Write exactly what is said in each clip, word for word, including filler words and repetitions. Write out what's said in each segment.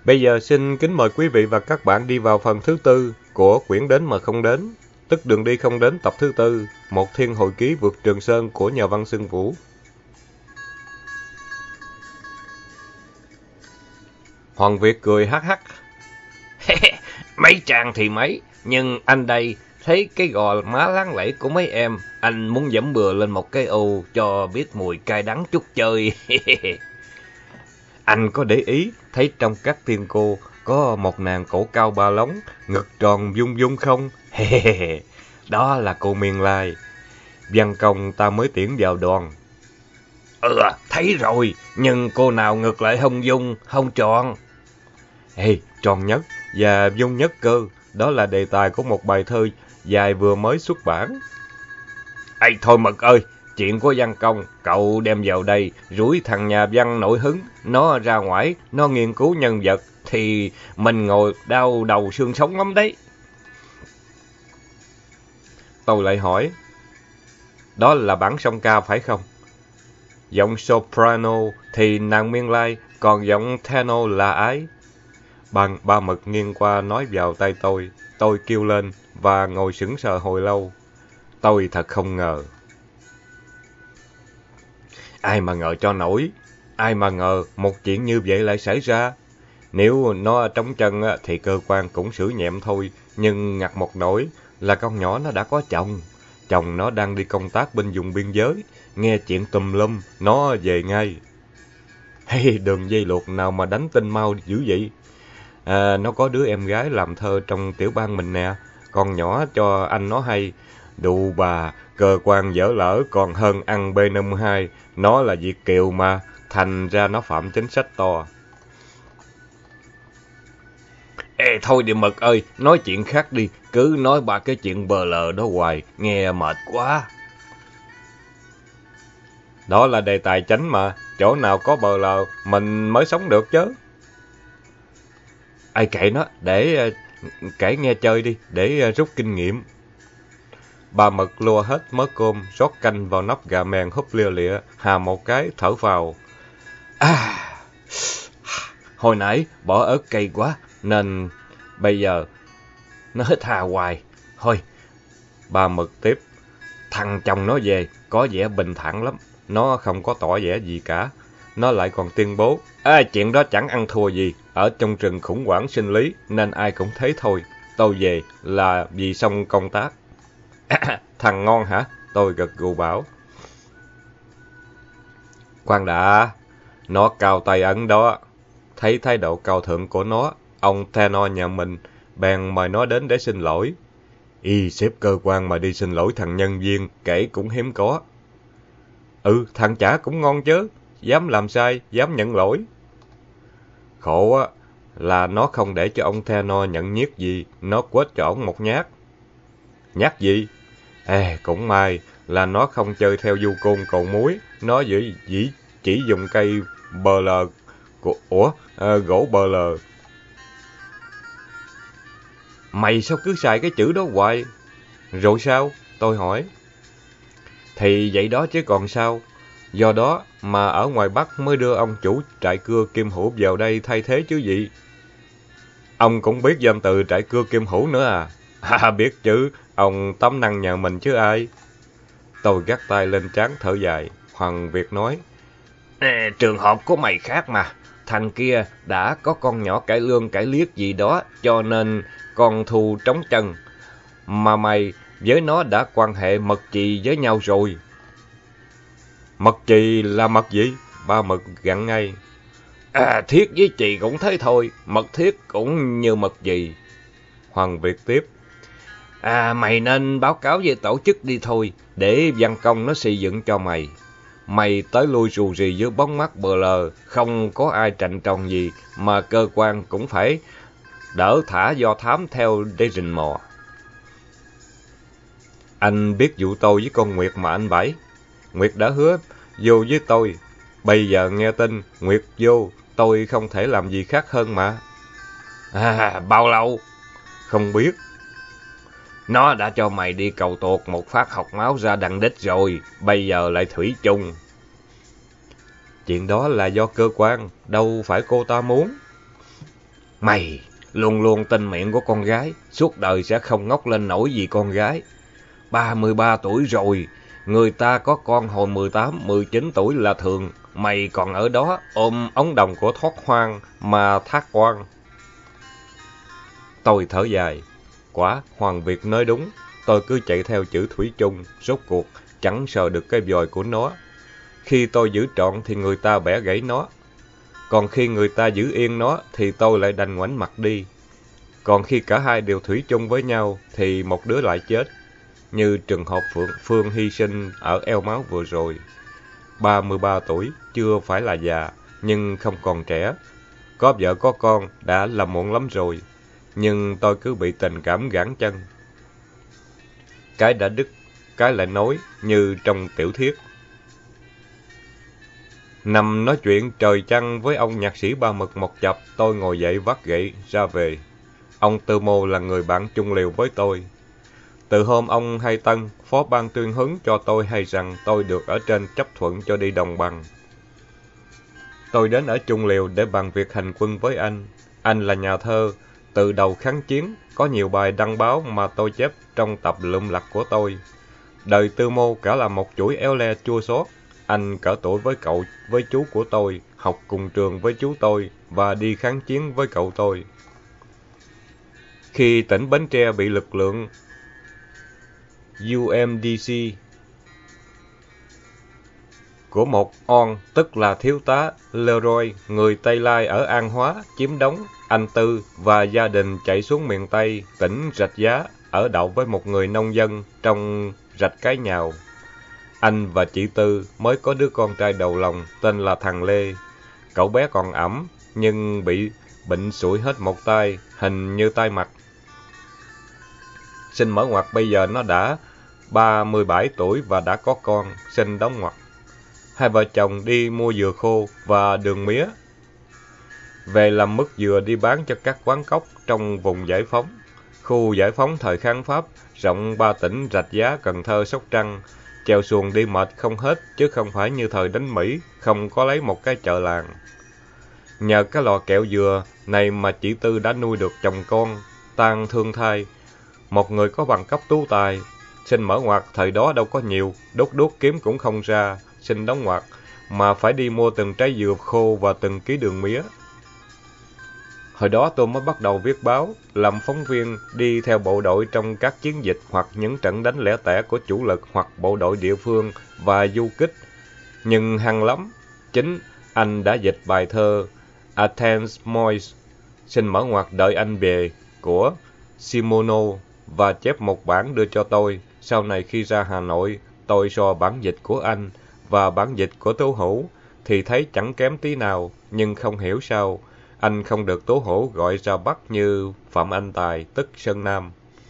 Bây giờ xin kính mời quý vị và các bạn đi vào phần thứ tư của quyển Đến mà không đến, tức Đường đi không đến tập thứ tư, Một thiên hồi ký vượt Trường Sơn của nhà văn Xuân Vũ. Hoàng Việt cười hắc hắc. Mấy chàng thì mấy, nhưng anh đây thấy cái gò má láng lẫy của mấy em, anh muốn giẫm bừa lên một cái ô cho biết mùi cay đắng chút chơi. Anh có để ý thấy trong các tiên cô có một nàng cổ cao ba lóng, ngực tròn dung dung không? Đó là cô Miên Lai. Văn công ta mới tuyển vào đoàn. Ừ, thấy rồi, nhưng cô nào ngực lại không dung, không tròn. Ê, tròn nhất và dung nhất cơ, đó là đề tài của một bài thơ dài vừa mới xuất bản. Ê, thôi Mật ơi, chuyện của văn công, cậu đem vào đây, rủi thằng nhà văn nổi hứng, nó ra ngoài, nó nghiên cứu nhân vật, thì mình ngồi đau đầu xương sống lắm đấy. Tôi lại hỏi, đó là bản song ca phải không? Giọng soprano thì nàng Miên Lai, còn giọng tenor là ai? Bằng ba Mực nghiêng qua nói vào tay tôi, tôi kêu lên và ngồi sững sờ hồi lâu. Tôi thật không ngờ. Ai mà ngờ cho nổi, ai mà ngờ một chuyện như vậy lại xảy ra. Nếu nó trống chân thì cơ quan cũng xử nhẹm thôi, nhưng ngặt một nỗi là con nhỏ nó đã có chồng. Chồng nó đang đi công tác bên vùng biên giới, nghe chuyện tùm lum, nó về ngay. Hey, đường dây luộc nào mà đánh tin mau dữ vậy? À, nó có đứa em gái làm thơ trong tiểu bang mình nè, con nhỏ cho anh nó hay. Đù bà, cơ quan dở lỡ còn hơn ăn B năm mươi hai, nó là Việt kiều mà, thành ra nó phạm chính sách to. Ê, thôi đi Mật ơi, nói chuyện khác đi, cứ nói ba cái chuyện bờ lờ đó hoài, nghe mệt quá. Đó là đề tài chánh mà, chỗ nào có bờ lờ, mình mới sống được chứ. Ai kệ nó, để uh, kể nghe chơi đi, để uh, rút kinh nghiệm. Bà Mật lua hết mớ cơm, rót canh vào nắp gà mèn húp lia lịa, hà một cái, thở vào. À, hồi nãy bỏ ớt cay quá, nên bây giờ nó hít hà hoài. Thôi, bà Mực tiếp. Thằng chồng nó về, có vẻ bình thản lắm. Nó không có tỏ vẻ gì cả. Nó lại còn tuyên bố, à, chuyện đó chẳng ăn thua gì. Ở trong rừng khủng hoảng sinh lý, nên ai cũng thấy thôi. Tôi về là vì xong công tác. Thằng ngon hả? Tôi gật gù bảo. Khoan đã, nó cao tay ấn đó. Thấy thái độ cao thượng của nó, ông tenor nhà mình bèn mời nó đến để xin lỗi. Y sếp cơ quan mà đi xin lỗi thằng nhân viên, kể cũng hiếm có. Ừ, thằng chả cũng ngon chứ, dám làm sai, dám nhận lỗi. Khổ á, là nó không để cho ông tenor nhận nhiếc gì, nó quết cho ổng một nhát. Nhát gì? Ê, cũng may là nó không chơi theo du côn cầu muối, nó chỉ, chỉ, chỉ dùng cây bờ lờ, của, ủa, à, gỗ bờ lờ. Mày sao cứ xài cái chữ đó hoài? Rồi sao? Tôi hỏi. Thì vậy đó chứ còn sao? Do đó mà ở ngoài Bắc mới đưa ông chủ trại cưa Kim Hữu vào đây thay thế chứ gì. Ông cũng biết danh từ trại cưa Kim Hữu nữa à? À, biết chứ, ông tấm năng nhà mình chứ ai. Tôi gác tay lên trán thở dài. Hoàng Việt nói, Ê, trường hợp của mày khác mà. Thằng kia đã có con nhỏ cải lương cải liếc gì đó, cho nên con Thu trống chân. Mà mày với nó đã quan hệ mật chì với nhau rồi. Mật chì là mật gì? Ba Mực gặn ngay. À, thiết với chì cũng thế thôi, mật thiết cũng như mật chì. Hoàng Việt tiếp. À, mày nên báo cáo với tổ chức đi thôi, để văn công nó xây dựng cho mày. Mày tới lui rù rì dưới bóng mắt bờ lờ, không có ai trạnh tròn gì, mà cơ quan cũng phải đỡ thả do thám theo để rình mò. Anh biết vụ tôi với con Nguyệt mà anh Bảy. Nguyệt đã hứa vô với tôi. Bây giờ nghe tin Nguyệt vô, tôi không thể làm gì khác hơn mà. À, bao lâu? Không biết. Nó đã cho mày đi cầu tuột một phát học máu ra đằng đích rồi, bây giờ lại thủy chung. Chuyện đó là do cơ quan, đâu phải cô ta muốn. Mày luôn luôn tin miệng của con gái, suốt đời sẽ không ngóc lên nổi vì con gái. ba mươi ba tuổi rồi, người ta có con hồi mười tám, mười chín tuổi là thường. Mày còn ở đó ôm ống đồng của thoát hoang mà thác oan. Tôi thở dài. Quả, Hoàng Việt nói đúng. Tôi cứ chạy theo chữ thủy chung, rốt cuộc chẳng sờ được cái vòi của nó. Khi tôi giữ trọn thì người ta bẻ gãy nó. Còn khi người ta giữ yên nó thì tôi lại đành ngoảnh mặt đi. Còn khi cả hai đều thủy chung với nhau thì một đứa lại chết. Như trường hợp Phượng Phương hy sinh ở eo máu vừa rồi. ba mươi ba tuổi, chưa phải là già, nhưng không còn trẻ. Có vợ có con đã là muộn lắm rồi. Nhưng tôi cứ bị tình cảm gãn chân. Cái đã đứt, cái lại nối như trong tiểu thuyết. Nằm nói chuyện trời trăng với ông nhạc sĩ Ba Mực một chập, tôi ngồi dậy vắt gậy ra về. Ông Tư Mô là người bạn chung liều với tôi. Từ hôm ông Hai Tân, phó ban tuyên huấn cho tôi hay rằng tôi được ở trên chấp thuận cho đi đồng bằng. Tôi đến ở chung liều để bàn việc hành quân với anh. Anh là nhà thơ, từ đầu kháng chiến, có nhiều bài đăng báo mà tôi chép trong tập lượm lặt của tôi. Đời Tư Mô cả là một chuỗi éo le chua xót. Anh cỡ tuổi với cậu, với chú của tôi, học cùng trường với chú tôi và đi kháng chiến với cậu tôi. Khi tỉnh Bến Tre bị lực lượng u em đê xê của một on, tức là thiếu tá Leroy, người Tây Lai ở An Hóa, chiếm đóng, anh Tư và gia đình chạy xuống miền Tây, tỉnh Rạch Giá, ở đậu với một người nông dân trong rạch Cái Nhào. Anh và chị Tư mới có đứa con trai đầu lòng tên là thằng Lê. Cậu bé còn ẵm, nhưng bị bệnh sụi hết một tay, hình như tay mặt. Xin mở ngoặt bây giờ nó đã ba mươi bảy tuổi và đã có con, xin đóng ngoặt. Hai vợ chồng đi mua dừa khô và đường mía. Về làm mứt dừa đi bán cho các quán cóc trong vùng giải phóng. Khu giải phóng thời kháng Pháp, rộng ba tỉnh Rạch Giá, Cần Thơ, Sóc Trăng. Chèo xuồng đi mệt không hết, chứ không phải như thời đánh Mỹ, không có lấy một cái chợ làng. Nhờ cái lò kẹo dừa này mà chị Tư đã nuôi được chồng con, tang thương thai. Một người có bằng cấp tú tài, xin mở ngoặt thời đó đâu có nhiều, đốt đốt kiếm cũng không ra, xin đóng ngoặt, mà phải đi mua từng trái dừa khô và từng ký đường mía. Hồi đó tôi mới bắt đầu viết báo, làm phóng viên, đi theo bộ đội trong các chiến dịch hoặc những trận đánh lẻ tẻ của chủ lực hoặc bộ đội địa phương và du kích. Nhưng hăng lắm. Chính anh đã dịch bài thơ Athens Mois, xin mở ngoặt đợi anh về, của Simono và chép một bản đưa cho tôi. Sau này khi ra Hà Nội, tôi so bản dịch của anh và bản dịch của Tố Hữu thì thấy chẳng kém tí nào, nhưng không hiểu sao anh không được Tố Hữu gọi ra Bắc như Phạm Anh Tài, tức Sơn Nam.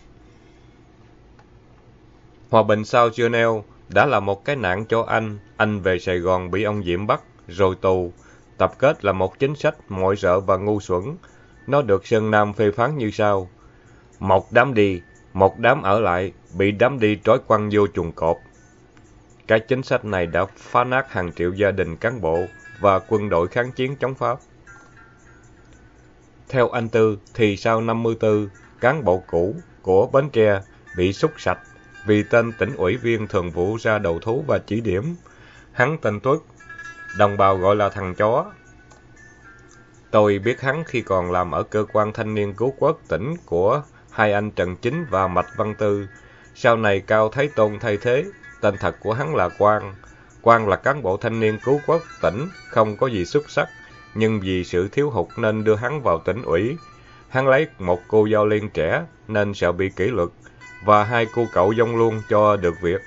Hòa bình sau Geneva đã là một cái nạn cho anh. Anh về Sài Gòn bị ông Diệm bắt, rồi tù. Tập kết là một chính sách mọi rợ và ngu xuẩn. Nó được Sơn Nam phê phán như sau: một đám đi, một đám ở lại, bị đám đi trói quăng vô chuồng cọp. Cái chính sách này đã phá nát hàng triệu gia đình cán bộ và quân đội kháng chiến chống Pháp. Theo anh Tư thì sau năm mươi tư, cán bộ cũ của Bến Tre bị xúc sạch vì tên tỉnh ủy viên thường vụ ra đầu thú và chỉ điểm. Hắn tên Tuất, đồng bào gọi là thằng chó. Tôi biết hắn khi còn làm ở cơ quan thanh niên cứu quốc tỉnh của hai anh Trần Chính và Mạch Văn Tư. Sau này Cao Thái Tôn thay thế, tên thật của hắn là Quang. Quang là cán bộ thanh niên cứu quốc tỉnh, không có gì xuất sắc, nhưng vì sự thiếu hụt nên đưa hắn vào tỉnh ủy. Hắn lấy một cô giáo liên trẻ nên sợ bị kỷ luật, và hai cô cậu dông luôn cho được việc.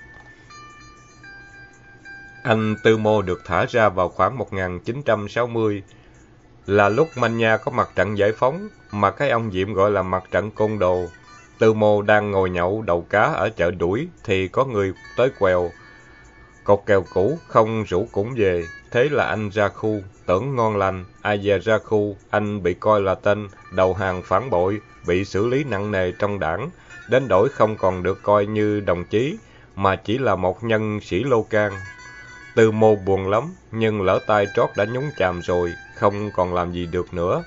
Anh Tư Mô được thả ra vào khoảng một nghìn chín trăm sáu mươi, là lúc Manh Nha có mặt trận giải phóng, mà cái ông Diệm gọi là mặt trận côn đồ. Tư Mô đang ngồi nhậu đầu cá ở chợ Đuổi, thì có người tới quèo. Cột kèo cũ không rủ cũng về, thế là anh ra khu, tưởng ngon lành, ai về ra khu, anh bị coi là tên đầu hàng phản bội, bị xử lý nặng nề trong đảng, đến đổi không còn được coi như đồng chí, mà chỉ là một nhân sĩ lô can. Tư Mô buồn lắm, nhưng lỡ tay trót đã nhúng chàm rồi, không còn làm gì được nữa.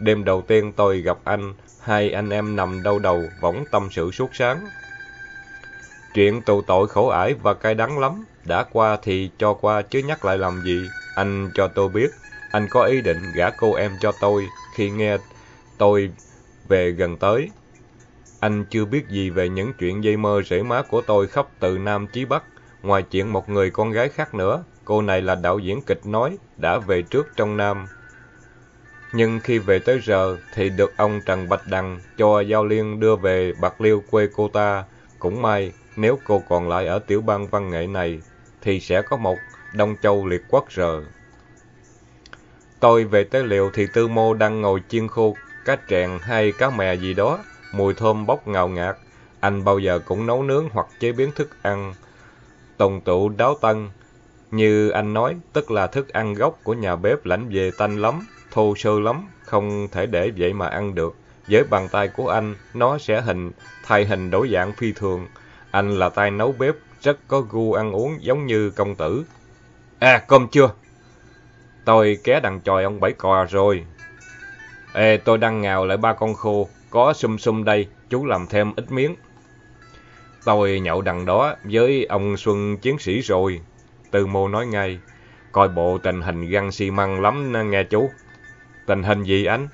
đêm đầu tiên tôi gặp anh, hai anh em nằm đau đầu, võng tâm sự suốt sáng. Chuyện tù tội khổ ải và cay đắng lắm, đã qua thì cho qua chứ nhắc lại làm gì. Anh cho tôi biết, anh có ý định gả cô em cho tôi khi nghe tôi về gần tới. Anh chưa biết gì về những chuyện dây mơ rễ má của tôi khắp từ Nam chí Bắc, ngoài chuyện một người con gái khác nữa. Cô này là đạo diễn kịch nói, đã về trước trong Nam. Nhưng khi về tới giờ thì được ông Trần Bạch Đằng cho Giao Liên đưa về Bạc Liêu quê cô ta. Cũng may, nếu cô còn lại ở tiểu bang văn nghệ này, thì sẽ có một Đông Châu liệt quốc rờ. Tôi về tới liều thì Tư Mô đang ngồi chiên khô cá tràng hay cá mè gì đó, mùi thơm bốc ngào ngạt. Anh bao giờ cũng nấu nướng hoặc chế biến thức ăn tùng tụ đáo tân. Như anh nói, tức là thức ăn gốc của nhà bếp lãnh về tanh lắm, thô sơ lắm, không thể để vậy mà ăn được. Với bàn tay của anh, nó sẽ hình thay hình đổi dạng phi thường. Anh là tay nấu bếp, rất có gu ăn uống giống như công tử. À, cơm chưa? Tôi ké đằng chòi ông Bảy Cò rồi. Ê, tôi đang ngào lại ba con khô, có sum sum đây, chú làm thêm ít miếng. Tôi nhậu đằng đó với ông Xuân chiến sĩ rồi. Tư Mô nói ngay, coi bộ tình hình găng xi măng lắm nghe chú. Tình hình gì anh?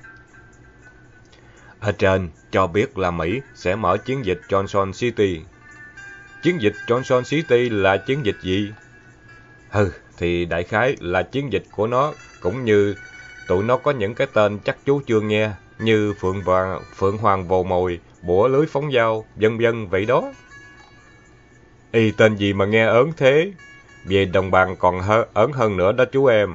Ở trên cho biết là Mỹ sẽ mở chiến dịch Johnson City. Chiến dịch Johnson City là chiến dịch gì? Hừ, thì đại khái là chiến dịch của nó, cũng như tụi nó có những cái tên chắc chú chưa nghe, như Phượng Hoàng, Phượng Hoàng Vồ Mồi, Bủa Lưới Phóng Dao, vân vân vậy đó. Y tên gì mà nghe ớn thế? Về đồng bằng còn hơ, ớn hơn nữa đó chú em.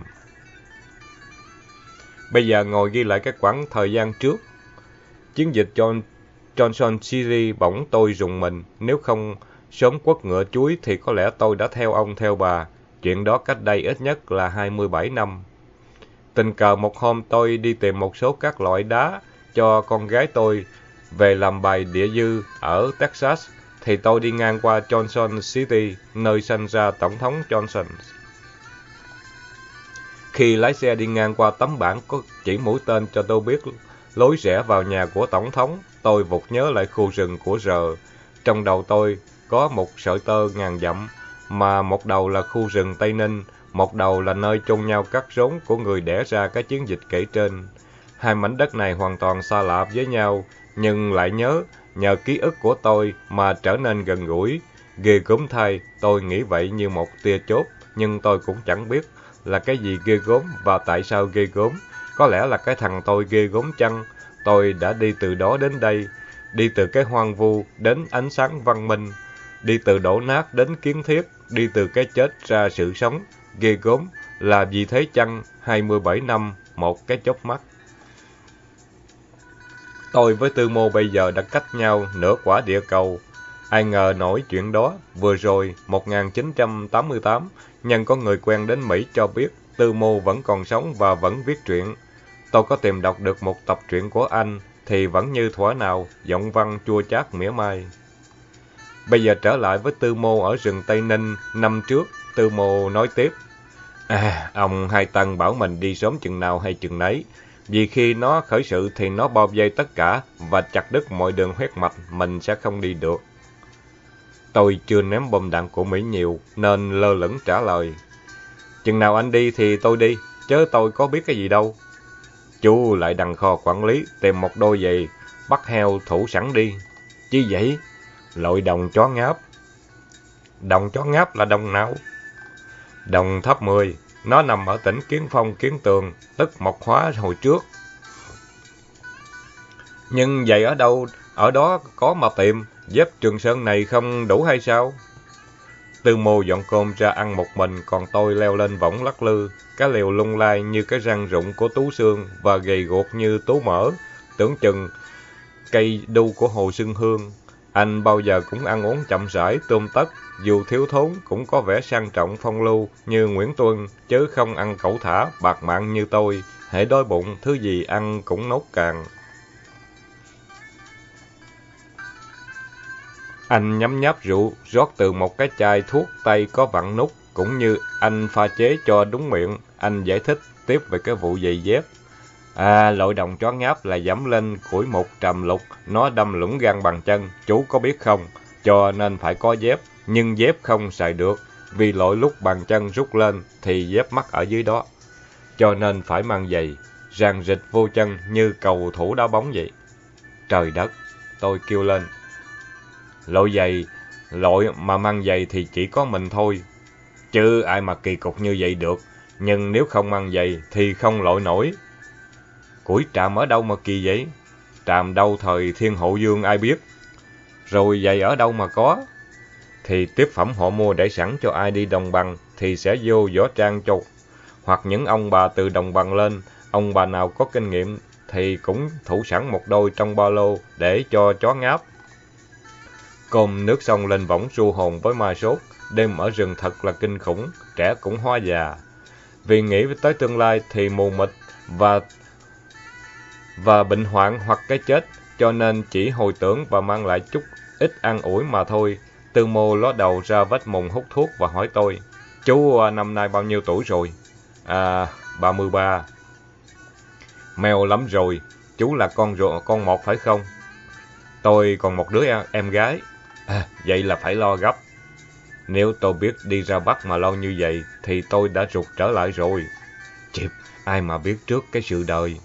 Bây giờ ngồi ghi lại cái quãng thời gian trước. Chiến dịch John, Johnson City bỗng tôi rùng mình. Nếu không sớm quất ngựa chuối thì có lẽ tôi đã theo ông theo bà. Chuyện đó cách đây ít nhất là hai mươi bảy năm. Tình cờ một hôm tôi đi tìm một số các loại đá cho con gái tôi về làm bài địa dư ở Texas, thì tôi đi ngang qua Johnson City, nơi sinh ra Tổng thống Johnson. Khi lái xe đi ngang qua tấm bảng có chỉ mũi tên cho tôi biết lối rẽ vào nhà của Tổng thống, tôi vụt nhớ lại khu rừng của rờ. Trong đầu tôi có một sợi tơ ngàn dặm, mà một đầu là khu rừng Tây Ninh, một đầu là nơi chôn nhau cắt rốn của người đẻ ra cái chiến dịch kể trên. Hai mảnh đất này hoàn toàn xa lạ với nhau, nhưng lại nhớ, nhờ ký ức của tôi mà trở nên gần gũi. Ghê gớm thay, tôi nghĩ vậy như một tia chốt, nhưng tôi cũng chẳng biết là cái gì ghê gớm và tại sao ghê gớm. Có lẽ là cái thằng tôi ghê gớm chăng? Tôi đã đi từ đó đến đây, đi từ cái hoang vu đến ánh sáng văn minh, đi từ đổ nát đến kiến thiết, đi từ cái chết ra sự sống. Ghê gớm là vì thế chăng? hai mươi bảy năm, một cái chớp mắt. Tôi với Tư Mô bây giờ đã cách nhau nửa quả địa cầu. Ai ngờ nổi chuyện đó. Vừa rồi, một nghìn chín trăm tám mươi tám, nhân có người quen đến Mỹ cho biết Tư Mô vẫn còn sống và vẫn viết truyện. Tôi có tìm đọc được một tập truyện của anh, thì vẫn như thuở nào, giọng văn chua chát mỉa mai. Bây giờ trở lại với Tư Mô ở rừng Tây Ninh năm trước, Tư Mô nói tiếp. À, ông Hai Tân bảo mình đi sớm chừng nào hay chừng nấy. Vì khi nó khởi sự thì nó bao vây tất cả và chặt đứt mọi đường huyết mạch, mình sẽ không đi được. Tôi chưa ném bom đạn của Mỹ nhiều nên lơ lửng trả lời. Chừng nào anh đi thì tôi đi, chứ tôi có biết cái gì đâu. Chú lại đằng kho quản lý tìm một đôi giày bắt heo thủ sẵn đi. Chứ vậy? Loại đồng chó ngáp. Đồng chó ngáp là đồng nào? Đồng Tháp mười. Nó nằm ở tỉnh Kiến Phong, Kiến Tường, tức Mộc Hóa hồi trước. Nhưng giày ở đâu? Ở đó có mà tìm. Dép Trường Sơn này không đủ hay sao? Tư Mô dọn cơm ra ăn một mình, còn tôi leo lên võng lắc lư. Cái lều lung lay như cái răng rụng của Tú Xương và gầy guộc như Tú Mỡ, tưởng chừng cây đu của Hồ Xuân Hương. Anh bao giờ cũng ăn uống chậm rãi, tươm tất, dù thiếu thốn cũng có vẻ sang trọng phong lưu như Nguyễn Tuân, chứ không ăn cẩu thả, bạc mạng như tôi. Hễ đói bụng, thứ gì ăn cũng nốt càng. Anh nhấm nháp rượu, rót từ một cái chai thuốc tây có vặn nút, cũng như anh pha chế cho đúng miệng. Anh giải thích tiếp về cái vụ giày dép. À, loại đồng chó ngáp là dẫm lên củi mục trầm lục, nó đâm lũng gan bằng chân, chú có biết không? Cho nên phải có dép, nhưng dép không xài được, vì lỗi lúc bàn chân rút lên thì dép mắc ở dưới đó. Cho nên phải mang giày, ràng rịch vô chân như cầu thủ đá bóng vậy. Trời đất, tôi kêu lên. Loại giày, loại mà mang giày thì chỉ có mình thôi. Chứ ai mà kỳ cục như vậy được, nhưng nếu không mang giày thì không lội nổi. Củi tràm ở đâu mà kỳ vậy? Tràm đâu thời Thiên Hậu Vương ai biết? Rồi giày ở đâu mà có? Thì tiếp phẩm họ mua để sẵn cho ai đi đồng bằng thì sẽ vô võ trang cho. Hoặc những ông bà từ đồng bằng lên, ông bà nào có kinh nghiệm thì cũng thủ sẵn một đôi trong ba lô để cho chó ngáp. Cơm nước xong lên võng ru hồn với ma sốt, đêm ở rừng thật là kinh khủng, trẻ cũng hóa già. Vì nghĩ tới tương lai thì mù mịt và và bệnh hoạn hoặc cái chết, cho nên chỉ hồi tưởng và mang lại chút ít an ủi mà thôi. Tư Mô ló đầu ra vách mùng hút thuốc và hỏi tôi, chú năm nay bao nhiêu tuổi rồi? À, ba mươi ba. Mèo lắm rồi, chú là con ruột con một phải không? Tôi còn một đứa em gái. À, vậy là phải lo gấp. Nếu tôi biết đi ra Bắc mà lo như vậy thì tôi đã rụt trở lại rồi. Chịp, ai mà biết trước cái sự đời.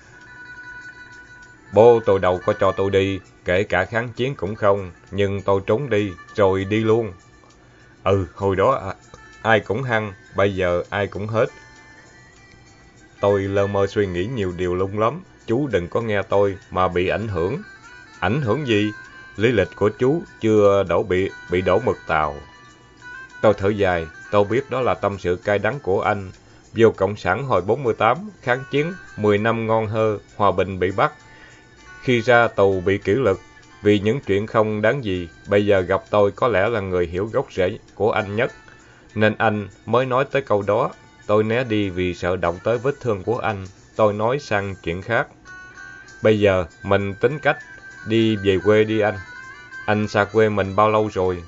Bố tôi đâu có cho tôi đi, kể cả kháng chiến cũng không, nhưng tôi trốn đi, rồi đi luôn. Ừ, hồi đó ai cũng hăng, bây giờ ai cũng hết. Tôi lơ mơ suy nghĩ nhiều điều lung lắm, chú đừng có nghe tôi mà bị ảnh hưởng. Ảnh hưởng gì? Lý lịch của chú chưa đổ bị bị đổ mực tàu. Tôi thở dài, tôi biết đó là tâm sự cay đắng của anh. Vô Cộng sản hồi bốn mươi tám, kháng chiến, mười năm ngon hơ, hòa bình bị bắt. Khi ra tù bị kỷ luật, vì những chuyện không đáng gì, bây giờ gặp tôi có lẽ là người hiểu gốc rễ của anh nhất. Nên anh mới nói tới câu đó, tôi né đi vì sợ động tới vết thương của anh, tôi nói sang chuyện khác. Bây giờ mình tính cách đi về quê đi anh. Anh xa quê mình bao lâu rồi?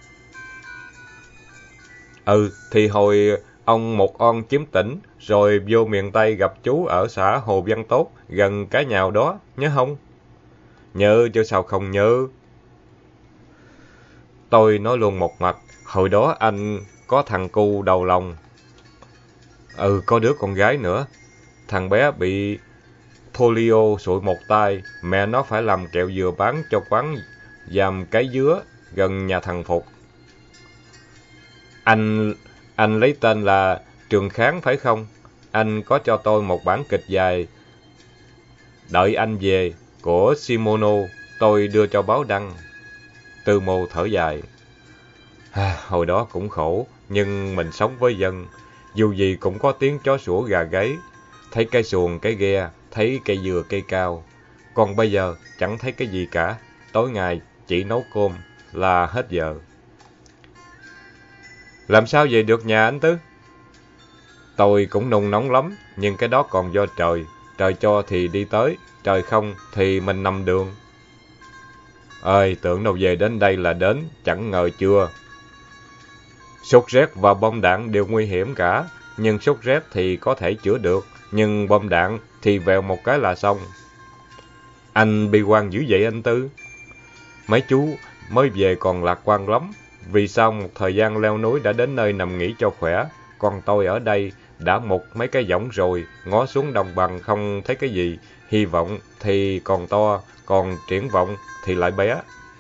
Ừ, thì hồi ông một on chiếm tỉnh, rồi vô miền Tây gặp chú ở xã Hồ Văn Tốt, gần cái nhào đó, nhớ không? Nhớ chứ sao không nhớ. Tôi nói luôn một mạch, hồi đó anh có thằng cu đầu lòng. Ừ, có đứa con gái nữa. Thằng bé bị polio sụi một tay, mẹ nó phải làm kẹo dừa bán cho quán giàm cái dứa gần nhà thằng Phục. Anh anh lấy tên là Trường Kháng phải không? Anh có cho tôi một bản kịch dài Đợi anh về của Simono, tôi đưa cho báo đăng. Tư Mô thở dài. À, hồi đó cũng khổ, nhưng mình sống với dân, dù gì cũng có tiếng chó sủa gà gáy, thấy cây xuồng cây ghe, thấy cây dừa cây cao. Còn bây giờ chẳng thấy cái gì cả, tối ngày chỉ nấu cơm là hết giờ. Làm sao về được nhà anh Tứ? Tôi cũng nung nóng lắm, nhưng cái đó còn do trời, trời cho thì đi tới, trời không thì mình nằm đường. Ơi, tưởng đâu về đến đây là đến, chẳng ngờ chưa. Sốt rét và bom đạn đều nguy hiểm cả, nhưng sốt rét thì có thể chữa được, nhưng bom đạn thì vèo một cái là xong. Anh bi quan dữ vậy anh Tư? Mấy chú mới về còn lạc quan lắm, vì sau một thời gian leo núi đã đến nơi nằm nghỉ cho khỏe, còn tôi ở đây đã mục mấy cái võng rồi, ngó xuống đồng bằng không thấy cái gì, hy vọng thì còn to, còn triển vọng thì lại bé.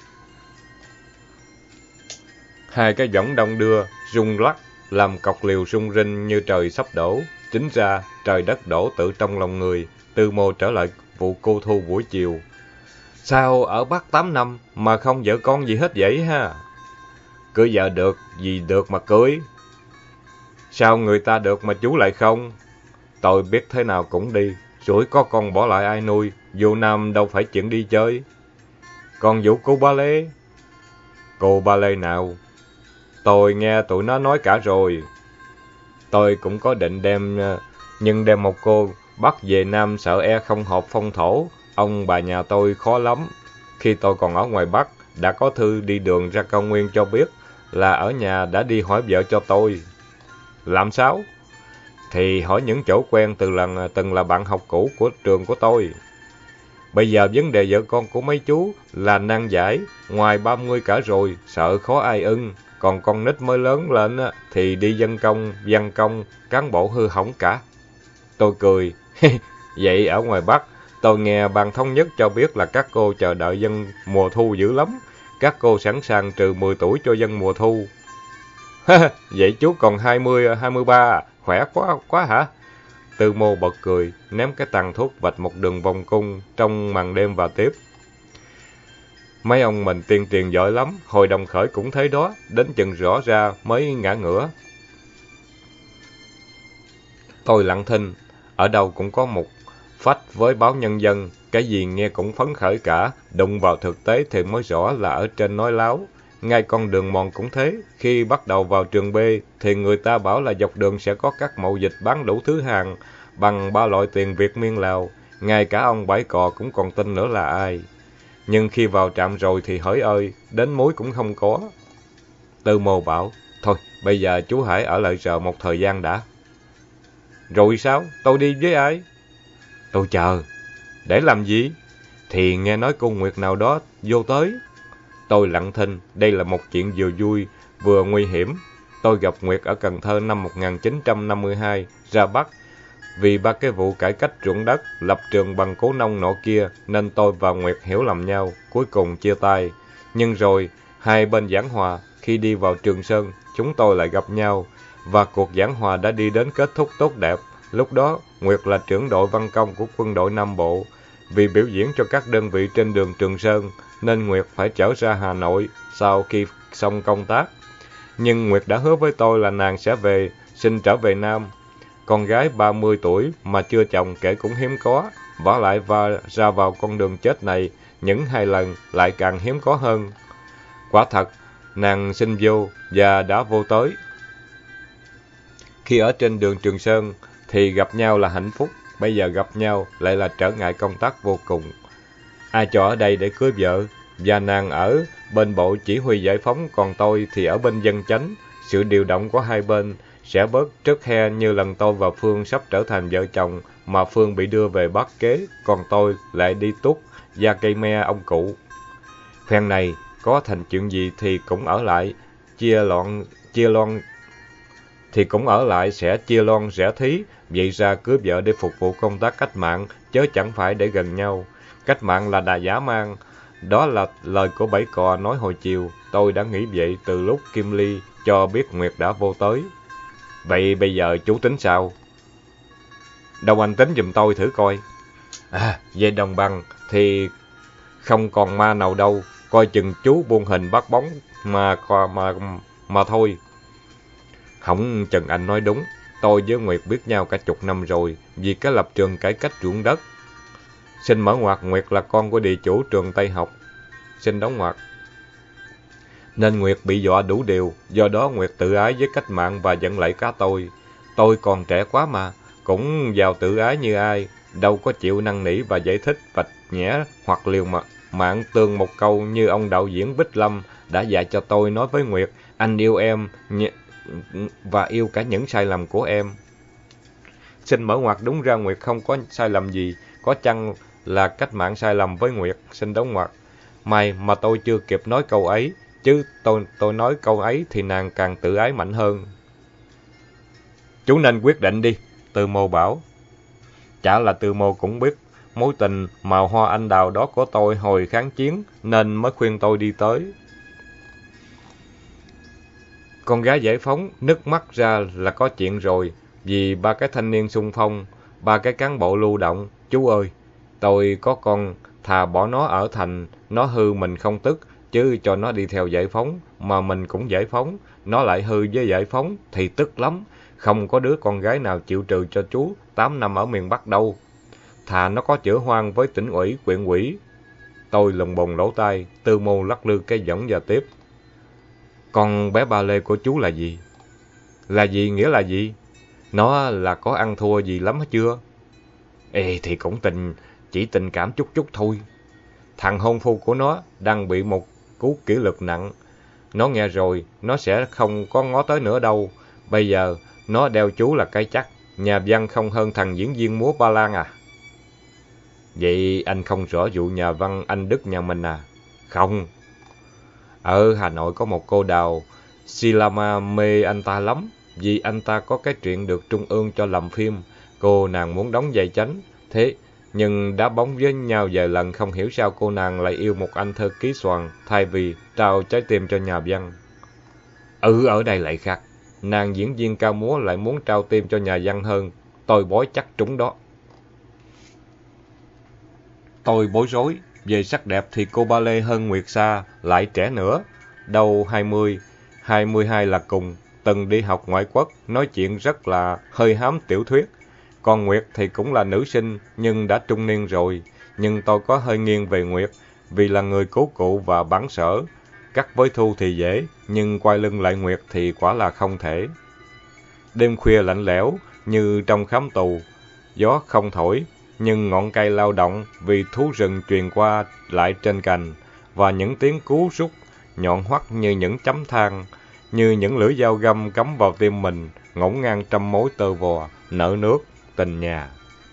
Hai cái võng đông đưa, rung lắc, làm cọc liều rung rinh như trời sắp đổ. Chính ra, trời đất đổ tự trong lòng người. Tư Mô trở lại vụ cô thu buổi chiều. Sao ở Bắc tám năm mà không vợ con gì hết vậy ha? Cưới vợ được, gì được mà cưới. Sao người ta được mà chú lại không? Tôi biết thế nào cũng đi, rủi có con bỏ lại ai nuôi, vô Nam đâu phải chuyện đi chơi. Còn vụ cô ba lê? Cô ba lê nào? Tôi nghe tụi nó nói cả rồi. Tôi cũng có định đem, nhưng đem một cô bắt về Nam sợ e không hợp phong thổ. Ông bà nhà tôi khó lắm. Khi tôi còn ở ngoài Bắc, đã có thư đi đường ra cao nguyên cho biết là ở nhà đã đi hỏi vợ cho tôi. Làm sao? thì hỏi những chỗ quen từ lần từng là bạn học cũ của trường của tôi. Bây giờ vấn đề vợ con của mấy chú là nan giải, ngoài ba mươi cả rồi, sợ khó ai ưng. Còn con nít mới lớn lên thì đi dân công, văn công, cán bộ hư hỏng cả. Tôi cười. Vậy ở ngoài Bắc, tôi nghe ban thống nhất cho biết là các cô chờ đợi dân mùa thu dữ lắm. Các cô sẵn sàng trừ mười tuổi cho dân mùa thu. Vậy chú còn hai mươi, hai mươi ba, khỏe quá quá hả? Tư Mô bật cười, ném cái tàn thuốc vạch một đường vòng cung trong màn đêm và tiếp. Mấy ông mình tiên truyền giỏi lắm, hồi đồng khởi cũng thấy đó, đến chừng rõ ra mới ngã ngửa. Tôi lặng thinh, ở đâu cũng có một phách với báo Nhân dân, cái gì nghe cũng phấn khởi cả, đụng vào thực tế thì mới rõ là ở trên nói láo. Ngay con đường mòn cũng thế, khi bắt đầu vào trường B thì người ta bảo là dọc đường sẽ có các mậu dịch bán đủ thứ hàng bằng ba loại tiền Việt miên Lào, ngay cả ông Bãi Cò cũng còn tin nữa là ai. Nhưng khi vào trạm rồi thì hỡi ơi, đến muối cũng không có. Tư Mô bảo, thôi bây giờ chú hãy ở lại chờ một thời gian đã. Rồi sao? Tôi đi với ai? Tôi chờ. Để làm gì? Thì nghe nói cô Nguyệt nào đó vô tới. Tôi lặng thinh, đây là một chuyện vừa vui, vừa nguy hiểm. Tôi gặp Nguyệt ở Cần Thơ năm một nghìn chín trăm năm mươi hai, ra Bắc. Vì ba cái vụ cải cách ruộng đất, lập trường bằng cố nông nọ kia, nên tôi và Nguyệt hiểu lầm nhau, cuối cùng chia tay. Nhưng rồi, hai bên giảng hòa, khi đi vào Trường Sơn, chúng tôi lại gặp nhau, và cuộc giảng hòa đã đi đến kết thúc tốt đẹp. Lúc đó, Nguyệt là trưởng đội văn công của quân đội Nam Bộ. Vì biểu diễn cho các đơn vị trên đường Trường Sơn, nên Nguyệt phải trở ra Hà Nội sau khi xong công tác. Nhưng Nguyệt đã hứa với tôi là nàng sẽ về, xin trở về Nam. Con gái ba mươi tuổi mà chưa chồng kể cũng hiếm có, vả lại và ra vào con đường chết này những hai lần lại càng hiếm có hơn. Quả thật, nàng xin vô và đã vô tới. Khi ở trên đường Trường Sơn thì gặp nhau là hạnh phúc, bây giờ gặp nhau lại là trở ngại công tác vô cùng. Ai cho ở đây để cưới vợ, và nàng ở bên bộ chỉ huy giải phóng, còn tôi thì ở bên dân chánh. Sự điều động của hai bên sẽ bớt trớt he như lần tôi và Phương sắp trở thành vợ chồng mà Phương bị đưa về Bắc kế, còn tôi lại đi túc ra cây me ông cụ. Phen này có thành chuyện gì thì cũng ở lại, chia loạn chia loan thì cũng ở lại sẽ chia loan rẽ thí, vậy ra cưới vợ để phục vụ công tác cách mạng, chớ chẳng phải để gần nhau. Cách mạng là đà giả mang, đó là lời của Bảy Cò nói hồi chiều. Tôi đã nghĩ vậy từ lúc Kim Ly cho biết Nguyệt đã vô tới. Vậy bây giờ chú tính sao? Đâu anh tính giùm tôi thử coi. À, về đồng bằng thì không còn ma nào đâu, coi chừng chú buông hình bắt bóng mà mà mà thôi. Không chừng anh nói đúng, tôi với Nguyệt biết nhau cả chục năm rồi, vì cái lập trường cải cách ruộng đất. Xin mở ngoặc, Nguyệt là con của địa chủ trường Tây Học. Xin đóng ngoặc. Nên Nguyệt bị dọa đủ điều, do đó Nguyệt tự ái với cách mạng và giận lẫy cả tôi. Tôi còn trẻ quá mà, cũng vào tự ái như ai, đâu có chịu năn nỉ và giải thích vạch nhẽ hoặc liều mà mạng tường một câu như ông đạo diễn Bích Lâm đã dạy cho tôi nói với Nguyệt, anh yêu em và yêu cả những sai lầm của em. Xin mở ngoặc, đúng ra Nguyệt không có sai lầm gì, có chăng là cách mạng sai lầm với Nguyệt. Xin đóng ngoặc. May mà tôi chưa kịp nói câu ấy, chứ tôi tôi nói câu ấy thì nàng càng tự ái mạnh hơn. Chú nên quyết định đi, Tư Mô bảo. Chả là Tư Mô cũng biết mối tình màu hoa anh đào đó của tôi hồi kháng chiến, nên mới khuyên tôi đi tới. Con gái giải phóng nức mắt ra là có chuyện rồi, vì ba cái thanh niên xung phong, ba cái cán bộ lưu động. Chú ơi, tôi có con, thà bỏ nó ở thành, nó hư mình không tức, chứ cho nó đi theo giải phóng, mà mình cũng giải phóng, nó lại hư với giải phóng, thì tức lắm. Không có đứa con gái nào chịu trừ cho chú tám năm ở miền Bắc đâu. Thà nó có chữa hoang với tỉnh ủy, quyện ủy. Tôi lùng bùng lỗ tai, Tư Mô lắc lư cái võng và tiếp. Con bé ba lê của chú là gì? Là gì nghĩa là gì? Nó là có ăn thua gì lắm hết chưa? Ê thì cũng tình, chỉ tình cảm chút chút thôi. Thằng hôn phu của nó đang bị một cú kỷ luật nặng. Nó nghe rồi, nó sẽ không có ngó tới nữa đâu. Bây giờ, nó đeo chú là cái chắc. nhà văn không hơn thằng diễn viên múa ba lan à? Vậy anh không rõ vụ nhà văn Anh Đức nhà mình à? Không. Ở Hà Nội có một cô đào, Silama mê anh ta lắm, vì anh ta có cái chuyện được Trung ương cho làm phim. Cô nàng muốn đóng vai chánh, thế nhưng đá bóng với nhau vài lần không hiểu sao cô nàng lại yêu một anh thơ ký soàn thay vì trao trái tim cho nhà văn. Ừ, ở đây lại khác. Nàng diễn viên ca múa lại muốn trao tim cho nhà văn hơn. Tôi bói chắc trúng đó. Tôi bối rối. Về sắc đẹp thì cô ba lê hơn Nguyệt Sa, lại trẻ nữa. Đâu hai mươi, hai mươi hai là cùng. Từng đi học ngoại quốc, nói chuyện rất là hơi hám tiểu thuyết. Còn Nguyệt thì cũng là nữ sinh, nhưng đã trung niên rồi. Nhưng tôi có hơi nghiêng về Nguyệt, vì là người cố cụ và bản sở. Cắt với Thu thì dễ, nhưng quay lưng lại Nguyệt thì quả là không thể. Đêm khuya lạnh lẽo, như trong khám tù. Gió không thổi, nhưng ngọn cây lao động vì thú rừng truyền qua lại trên cành, và những tiếng cú rút nhọn hoắt như những chấm than, như những lưỡi dao găm cắm vào tim mình, ngổn ngang trăm mối tơ vò, nợ nước, tình nhà.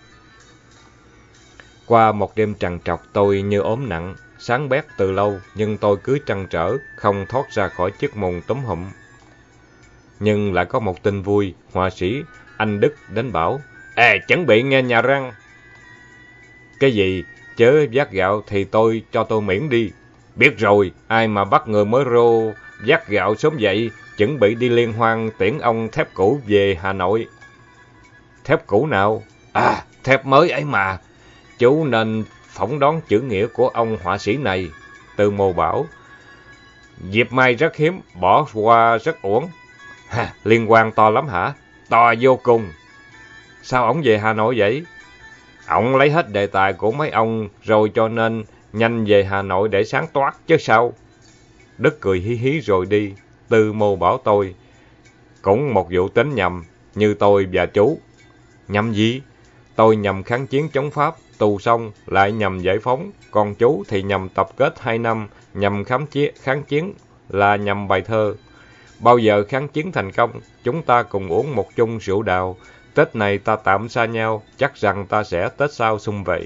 Qua một đêm trằn trọc tôi như ốm nặng, sáng bét từ lâu, nhưng tôi cứ trăn trở, không thoát ra khỏi chiếc mùng túm hụm. Nhưng lại có một tin vui, họa sĩ Anh Đức đến bảo, Ê, chuẩn bị nghe nhà răng. Cái gì? Chớ vác gạo thì tôi cho tôi miễn đi. Biết rồi, ai mà bắt người mới rô vác gạo sớm dậy, chuẩn bị đi liên hoan tiễn ông thép cũ về Hà Nội. Thép cũ nào? À, thép mới ấy mà. Chú nên phỏng đoán chữ nghĩa của ông họa sĩ này. Từ Mồ bảo, dịp mai rất hiếm, bỏ qua rất uổng. Ha, liên quan to lắm hả? To vô cùng. Sao ổng về Hà Nội vậy? Ổng lấy hết đề tài của mấy ông rồi cho nên nhanh về Hà Nội để sáng toát chứ sao. Đức cười hí hí rồi đi. Từ Mồ bảo tôi, cũng một vụ tính nhầm, như tôi và chú. Nhầm gì? Tôi nhầm kháng chiến chống Pháp, tù xong, lại nhầm giải phóng. Còn chú thì nhầm tập kết hai năm, nhầm kháng chiến, kháng chiến là nhầm bài thơ. Bao giờ kháng chiến thành công, chúng ta cùng uống một chung rượu đào. Tết này ta tạm xa nhau, chắc rằng ta sẽ Tết sau sum vầy.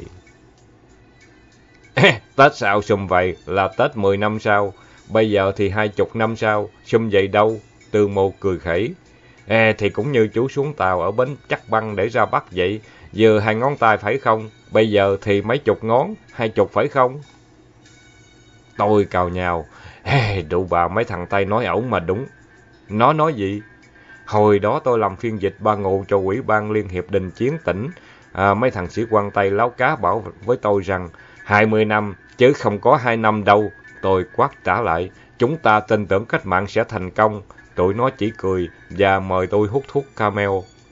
Tết sau sum vầy là Tết mười năm sau, bây giờ thì hai chục năm sau, sum vầy đâu? Từ Mồ cười khẩy. Ê, thì cũng như chú xuống tàu ở bến Chắc Băng để ra Bắc vậy, vừa hai ngón tay phải không? Bây giờ thì mấy chục ngón, hai chục phải không? Tôi cào nhào. Ê, đủ bà mấy thằng Tây nói ẩu mà đúng. Nó nói gì? Hồi đó tôi làm phiên dịch ba ngụ cho Ủy ban Liên hiệp Đình Chiến tỉnh. À, mấy thằng sĩ quan Tây láo cá bảo với tôi rằng hai mươi năm, chứ không có hai năm đâu. Tôi quát trả lại, chúng ta tin tưởng cách mạng sẽ thành công. Tụi nó chỉ cười và mời tôi hút thuốc camel.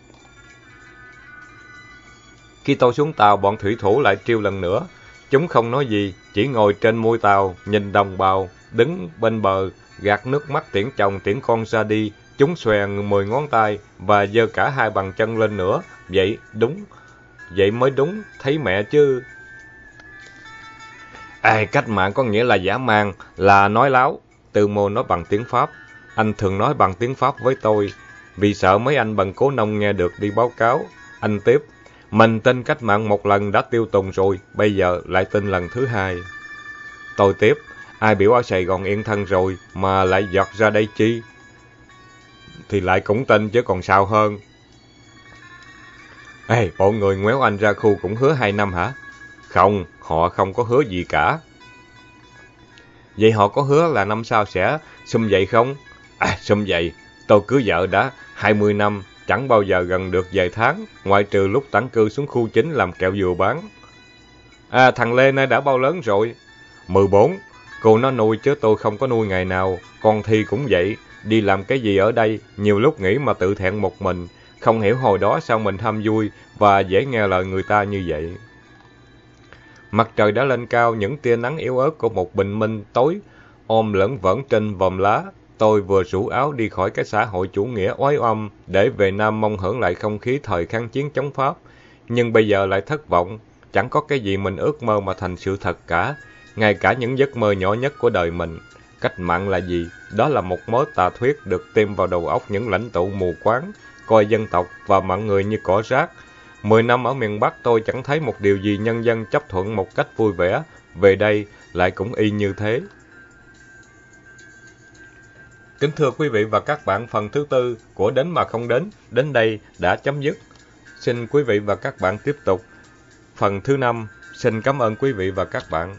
Khi tôi xuống tàu, bọn thủy thủ lại trêu lần nữa. Chúng không nói gì, chỉ ngồi trên mui tàu, nhìn đồng bào, đứng bên bờ, gạt nước mắt tiễn chồng tiễn con ra đi. Chúng xòe mười ngón tay và giơ cả hai bàn chân lên nữa. Vậy đúng, vậy mới đúng, thấy mẹ chứ. À, cách mạng có nghĩa là dã man, là nói láo. Từ Mồ nói bằng tiếng Pháp. Anh thường nói bằng tiếng Pháp với tôi, vì sợ mấy anh bằng cố nông nghe được đi báo cáo. Anh tiếp, mình tin cách mạng một lần đã tiêu tùng rồi, bây giờ lại tin lần thứ hai. Tôi tiếp, ai biểu ở Sài Gòn yên thân rồi, mà lại giọt ra đây chi? Thì lại cũng tin chứ còn sao hơn. Ê, bộ người ngoéo anh ra khu cũng hứa hai năm hả? Không, họ không có hứa gì cả. Vậy họ có hứa là năm sau sẽ sum vầy không? À, sum vầy, tôi cưới vợ đã hai mươi năm, chẳng bao giờ gần được vài tháng, ngoại trừ lúc tản cư xuống khu chính làm kẹo dừa bán. À, thằng Lê nay đã bao lớn rồi? mười bốn, cô nó nuôi chứ tôi không có nuôi ngày nào, con Thi cũng vậy. Đi làm cái gì ở đây, nhiều lúc nghĩ mà tự thẹn một mình, không hiểu hồi đó sao mình ham vui và dễ nghe lời người ta như vậy. Mặt trời đã lên cao, những tia nắng yếu ớt của một bình minh tối ôm lẫn vẫn trên vòm lá. Tôi vừa rủ áo đi khỏi cái xã hội chủ nghĩa oái oăm để về Nam mong hưởng lại không khí thời kháng chiến chống Pháp. Nhưng bây giờ lại thất vọng, chẳng có cái gì mình ước mơ mà thành sự thật cả, ngay cả những giấc mơ nhỏ nhất của đời mình. Cách mạng là gì? Đó là một mớ tà thuyết được tiêm vào đầu óc những lãnh tụ mù quáng, coi dân tộc và mọi người như cỏ rác. Mười năm ở miền Bắc tôi chẳng thấy một điều gì nhân dân chấp thuận một cách vui vẻ. Về đây lại cũng y như thế. Kính thưa quý vị và các bạn, phần thứ tư của Đến Mà Không Đến đến đây đã chấm dứt. Xin quý vị và các bạn tiếp tục phần thứ năm. Xin cảm ơn quý vị và các bạn.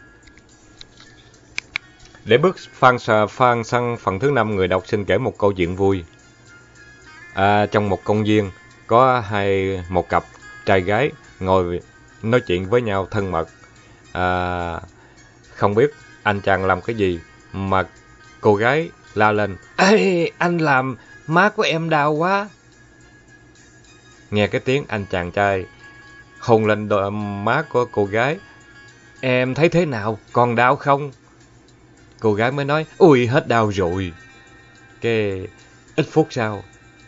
Để bước phan, phan sang phần thứ năm, người đọc xin kể một câu chuyện vui. À, trong một công viên, có hai một cặp trai gái ngồi nói chuyện với nhau thân mật. À, không biết anh chàng làm cái gì mà cô gái la lên: "Ê, anh làm má của em đau quá." Nghe cái tiếng, anh chàng trai hôn lên đôi má của cô gái: "Em thấy thế nào, còn đau không?" Cô gái mới nói: "Ui, hết đau rồi." Cái ít phút sau,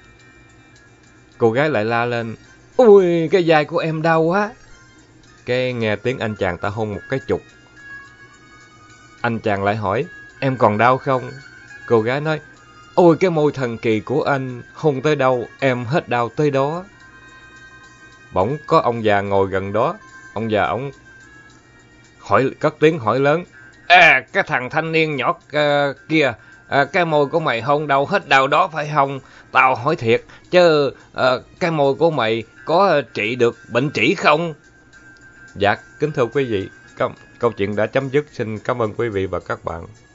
cô gái lại la lên: "Ui, cái vai của em đau quá." Cái nghe tiếng anh chàng ta hôn một cái chục. Anh chàng lại hỏi: "Em còn đau không?" Cô gái nói: "Ôi, cái môi thần kỳ của anh, hôn tới đâu em hết đau tới đó." Bỗng có ông già ngồi gần đó. Ông già ông hỏi, cất tiếng hỏi lớn: "À, cái thằng thanh niên nhỏ uh, kia, à, cái môi của mày hôn đâu hết đau đó phải không? Tao hỏi thiệt, chứ uh, cái môi của mày có trị được bệnh trĩ không?" Dạ, kính thưa quý vị, câu, câu chuyện đã chấm dứt. Xin cảm ơn quý vị và các bạn.